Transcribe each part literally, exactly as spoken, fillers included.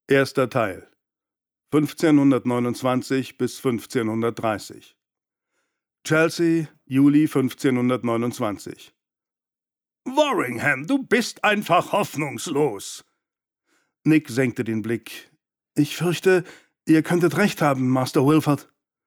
Erster Teil fünfzehnhundertneunundzwanzig bis fünfzehnhundertdreißig. Chelsea, Juli fünfzehnhundertneunundzwanzig. Worringham, du bist einfach hoffnungslos. Nick senkte den Blick. »Ich fürchte, ihr könntet recht haben, Master Wilford.«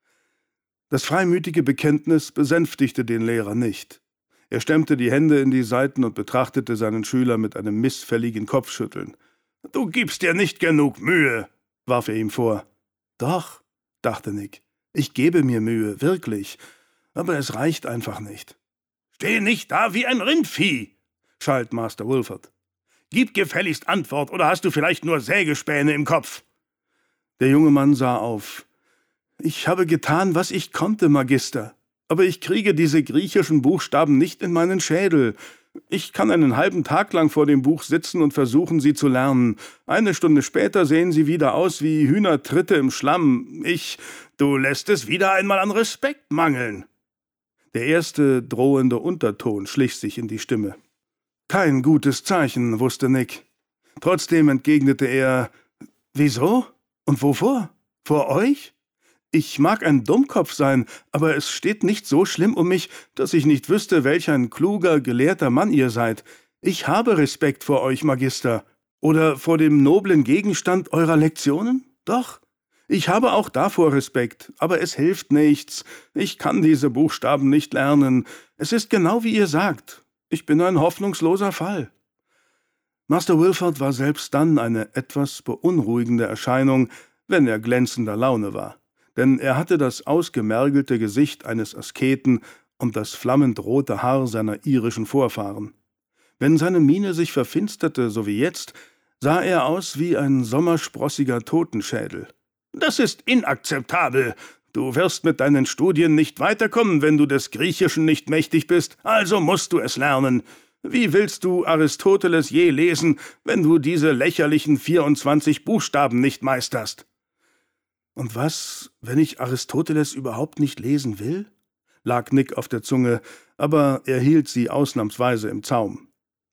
Das freimütige Bekenntnis besänftigte den Lehrer nicht. Er stemmte die Hände in die Seiten und betrachtete seinen Schüler mit einem missfälligen Kopfschütteln. »Du gibst dir nicht genug Mühe«, warf er ihm vor. »Doch«, dachte Nick, »ich gebe mir Mühe, wirklich, aber es reicht einfach nicht.« »Steh nicht da wie ein Rindvieh«, schalt Master Wilford. »Gib gefälligst Antwort, oder hast du vielleicht nur Sägespäne im Kopf?« Der junge Mann sah auf. »Ich habe getan, was ich konnte, Magister, aber ich kriege diese griechischen Buchstaben nicht in meinen Schädel. Ich kann einen halben Tag lang vor dem Buch sitzen und versuchen, sie zu lernen. Eine Stunde später sehen sie wieder aus wie Hühnertritte im Schlamm. Ich... Du lässt es wieder einmal an Respekt mangeln.« Der erste drohende Unterton schlich sich in die Stimme. Kein gutes Zeichen, wusste Nick. Trotzdem entgegnete er, »Wieso? Und wovor? Vor euch? Ich mag ein Dummkopf sein, aber es steht nicht so schlimm um mich, dass ich nicht wüsste, welch ein kluger, gelehrter Mann ihr seid. Ich habe Respekt vor euch, Magister. Oder vor dem noblen Gegenstand eurer Lektionen? Doch. Ich habe auch davor Respekt, aber es hilft nichts. Ich kann diese Buchstaben nicht lernen. Es ist genau wie ihr sagt. Ich bin ein hoffnungsloser Fall.« Master Wilford war selbst dann eine etwas beunruhigende Erscheinung, wenn er glänzender Laune war. Denn er hatte das ausgemergelte Gesicht eines Asketen und das flammend rote Haar seiner irischen Vorfahren. Wenn seine Miene sich verfinsterte, so wie jetzt, sah er aus wie ein sommersprossiger Totenschädel. »Das ist inakzeptabel. Du wirst mit deinen Studien nicht weiterkommen, wenn du des Griechischen nicht mächtig bist, also musst du es lernen. Wie willst du Aristoteles je lesen, wenn du diese lächerlichen vierundzwanzig Buchstaben nicht meisterst?« »Und was, wenn ich Aristoteles überhaupt nicht lesen will?« lag Nick auf der Zunge, aber er hielt sie ausnahmsweise im Zaum.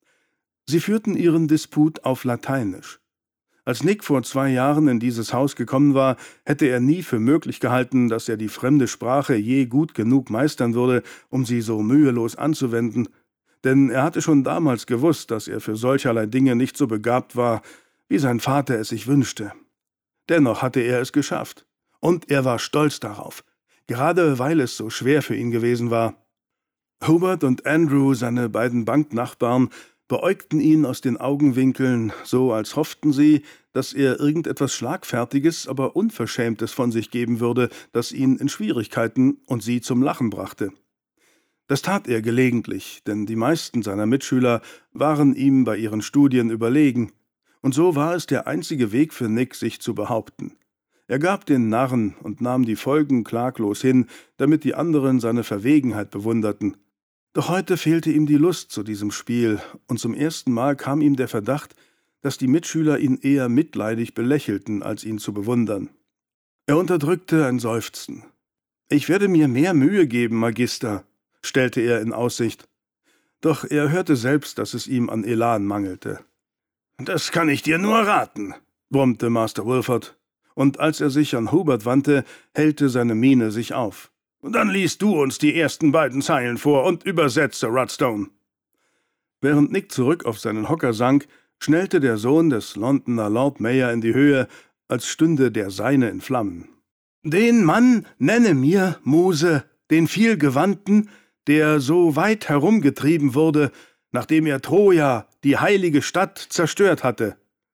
Sie führten ihren Disput auf Lateinisch. Als Nick vor zwei Jahren in dieses Haus gekommen war, hätte er nie für möglich gehalten, dass er die fremde Sprache je gut genug meistern würde, um sie so mühelos anzuwenden. Denn er hatte schon damals gewusst, dass er für solcherlei Dinge nicht so begabt war, wie sein Vater es sich wünschte. Dennoch hatte er es geschafft. Und er war stolz darauf, gerade weil es so schwer für ihn gewesen war. Hubert und Andrew, seine beiden Banknachbarn, beäugten ihn aus den Augenwinkeln, so als hofften sie, dass er irgendetwas Schlagfertiges, aber Unverschämtes von sich geben würde, das ihn in Schwierigkeiten und sie zum Lachen brachte. Das tat er gelegentlich, denn die meisten seiner Mitschüler waren ihm bei ihren Studien überlegen. Und so war es der einzige Weg für Nick, sich zu behaupten. Er gab den Narren und nahm die Folgen klaglos hin, damit die anderen seine Verwegenheit bewunderten. Doch heute fehlte ihm die Lust zu diesem Spiel, und zum ersten Mal kam ihm der Verdacht, dass die Mitschüler ihn eher mitleidig belächelten, als ihn zu bewundern. Er unterdrückte ein Seufzen. »Ich werde mir mehr Mühe geben, Magister«, stellte er in Aussicht. Doch er hörte selbst, dass es ihm an Elan mangelte. »Das kann ich dir nur raten«, brummte Master Wilford, und als er sich an Hubert wandte, hellte seine Miene sich auf. »Dann liest du uns die ersten beiden Zeilen vor und übersetze, Rudstone.« Während Nick zurück auf seinen Hocker sank, schnellte der Sohn des Londoner Lord Mayor in die Höhe, als stünde der Seine in Flammen. »Den Mann nenne mir, Muse, den Vielgewandten, der so weit herumgetrieben wurde, nachdem er Troja, die heilige Stadt, zerstört hatte.«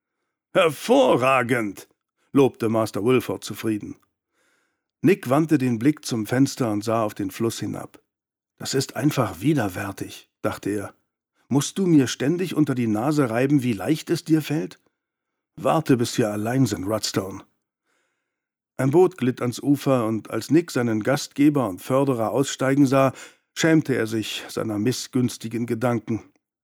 »Hervorragend«, lobte Master Wilford zufrieden. Nick wandte den Blick zum Fenster und sah auf den Fluss hinab. »Das ist einfach widerwärtig«, dachte er. »Musst du mir ständig unter die Nase reiben, wie leicht es dir fällt? Warte, bis wir allein sind, Rudstone.« Ein Boot glitt ans Ufer, und als Nick seinen Gastgeber und Förderer aussteigen sah, schämte er sich seiner missgünstigen Gedanken.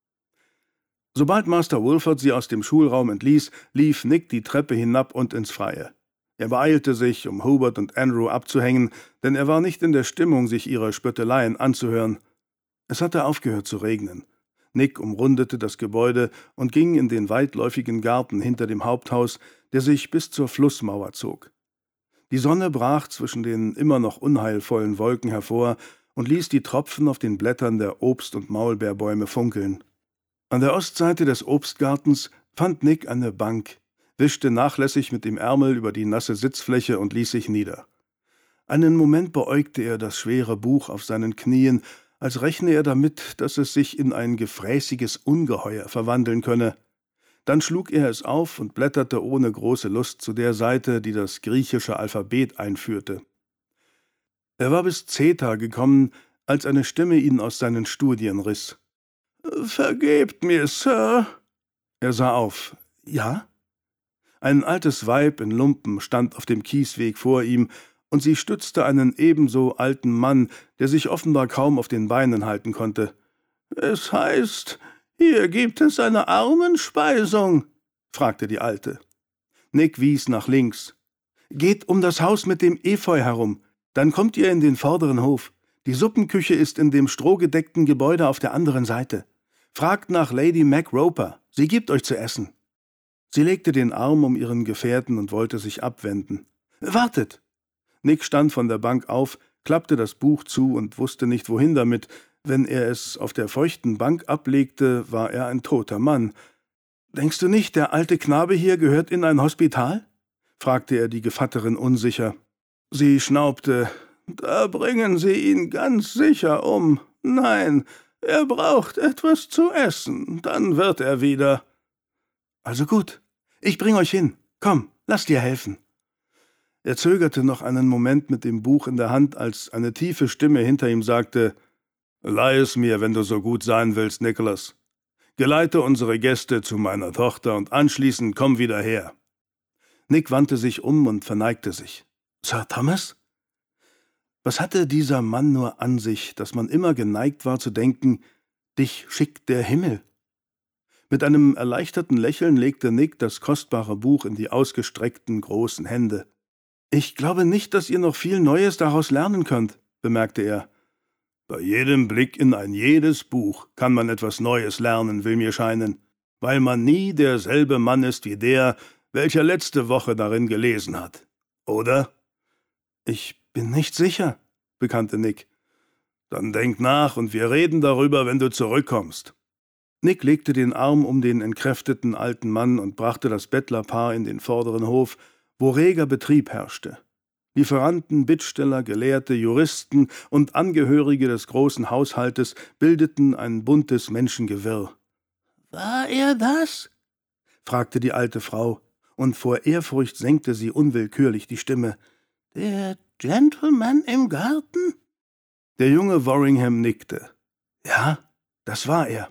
Sobald Master Wilford sie aus dem Schulraum entließ, lief Nick die Treppe hinab und ins Freie. Er beeilte sich, um Hubert und Andrew abzuhängen, denn er war nicht in der Stimmung, sich ihre Spötteleien anzuhören. Es hatte aufgehört zu regnen. Nick umrundete das Gebäude und ging in den weitläufigen Garten hinter dem Haupthaus, der sich bis zur Flussmauer zog. Die Sonne brach zwischen den immer noch unheilvollen Wolken hervor und ließ die Tropfen auf den Blättern der Obst- und Maulbeerbäume funkeln. An der Ostseite des Obstgartens fand Nick eine Bank, wischte nachlässig mit dem Ärmel über die nasse Sitzfläche und ließ sich nieder. Einen Moment beäugte er das schwere Buch auf seinen Knien, als rechne er damit, dass es sich in ein gefräßiges Ungeheuer verwandeln könne. Dann schlug er es auf und blätterte ohne große Lust zu der Seite, die das griechische Alphabet einführte. Er war bis Zeta gekommen, als eine Stimme ihn aus seinen Studien riss. »Vergebt mir, Sir!« Er sah auf. »Ja?« Ein altes Weib in Lumpen stand auf dem Kiesweg vor ihm, und sie stützte einen ebenso alten Mann, der sich offenbar kaum auf den Beinen halten konnte. »Es heißt, hier gibt es eine Armenspeisung?« fragte die Alte. Nick wies nach links. »Geht um das Haus mit dem Efeu herum, dann kommt ihr in den vorderen Hof. Die Suppenküche ist in dem strohgedeckten Gebäude auf der anderen Seite. Fragt nach Lady Mac Roper, sie gibt euch zu essen.« Sie legte den Arm um ihren Gefährten und wollte sich abwenden. »Wartet!« Nick stand von der Bank auf, klappte das Buch zu und wusste nicht, wohin damit. Wenn er es auf der feuchten Bank ablegte, war er ein toter Mann. »Denkst du nicht, der alte Knabe hier gehört in ein Hospital?« fragte er die Gevatterin unsicher. Sie schnaubte. »Da bringen Sie ihn ganz sicher um. Nein, er braucht etwas zu essen, dann wird er wieder.« »Also gut, ich bring euch hin. Komm, lass dir helfen.« Er zögerte noch einen Moment mit dem Buch in der Hand, als eine tiefe Stimme hinter ihm sagte: »Leih es mir, wenn du so gut sein willst, Nicholas. Geleite unsere Gäste zu meiner Tochter und anschließend komm wieder her.« Nick wandte sich um und verneigte sich. »Sir Thomas?« Was hatte dieser Mann nur an sich, dass man immer geneigt war zu denken, »dich schickt der Himmel«? Mit einem erleichterten Lächeln legte Nick das kostbare Buch in die ausgestreckten großen Hände. »Ich glaube nicht, dass ihr noch viel Neues daraus lernen könnt«, bemerkte er. »Bei jedem Blick in ein jedes Buch kann man etwas Neues lernen, will mir scheinen, weil man nie derselbe Mann ist wie der, welcher letzte Woche darin gelesen hat. Oder?« »Ich bin nicht sicher«, bekannte Nick. »Dann denk nach und wir reden darüber, wenn du zurückkommst.« Nick legte den Arm um den entkräfteten alten Mann und brachte das Bettlerpaar in den vorderen Hof, wo reger Betrieb herrschte. Lieferanten, Bittsteller, Gelehrte, Juristen und Angehörige des großen Haushaltes bildeten ein buntes Menschengewirr. »War er das?« fragte die alte Frau, und vor Ehrfurcht senkte sie unwillkürlich die Stimme. »Der Gentleman im Garten?« Der junge Worringham nickte. »Ja, das war er.«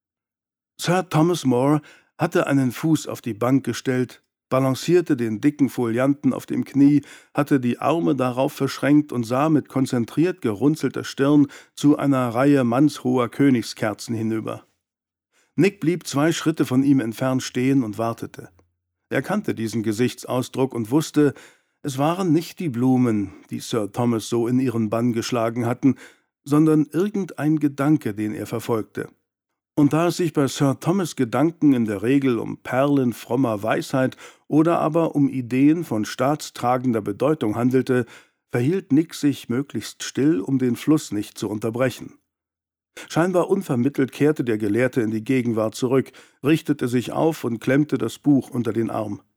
Sir Thomas More hatte einen Fuß auf die Bank gestellt, balancierte den dicken Folianten auf dem Knie, hatte die Arme darauf verschränkt und sah mit konzentriert gerunzelter Stirn zu einer Reihe mannshoher Königskerzen hinüber. Nick blieb zwei Schritte von ihm entfernt stehen und wartete. Er kannte diesen Gesichtsausdruck und wusste, es waren nicht die Blumen, die Sir Thomas so in ihren Bann geschlagen hatten, sondern irgendein Gedanke, den er verfolgte. Und da es sich bei Sir Thomas' Gedanken in der Regel um Perlen frommer Weisheit oder aber um Ideen von staatstragender Bedeutung handelte, verhielt Nick sich möglichst still, um den Fluss nicht zu unterbrechen. Scheinbar unvermittelt kehrte der Gelehrte in die Gegenwart zurück, richtete sich auf und klemmte das Buch unter den Arm.